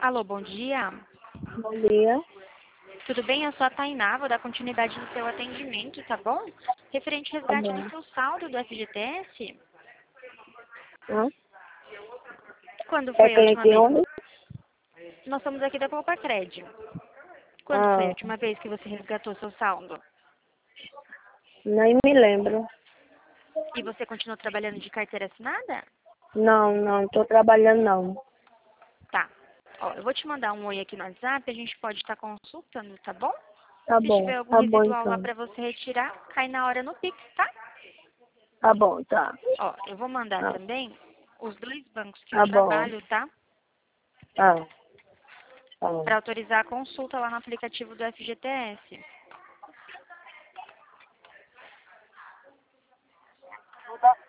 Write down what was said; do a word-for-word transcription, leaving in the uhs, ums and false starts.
Alô, bom dia. Bom dia. Tudo bem? Eu sou a Tainá, vou dar continuidade no seu atendimento, tá bom? Referente ao Tá resgate bom. do seu saldo do F G T S, Hã? quando É foi a quem última aqui vez? onde? Nós somos aqui da Copacred. Quando foi a Ah, última vez que você resgatou seu saldo? nem me lembro. E você continuou trabalhando de carteira assinada? Não, não tô trabalhando não. Tá. Ó, eu vou te mandar um oi aqui no WhatsApp, a gente pode estar consultando, tá bom? Tá Se tiver bom, algum tá bom residual lá então. pra você retirar, cai na hora no Pix, tá? Tá bom, tá. Ó, eu vou mandar Tá, também os dois bancos que eu tá bom. trabalho, tá? Tá, tá. Para autorizar a consulta lá no aplicativo do F G T S.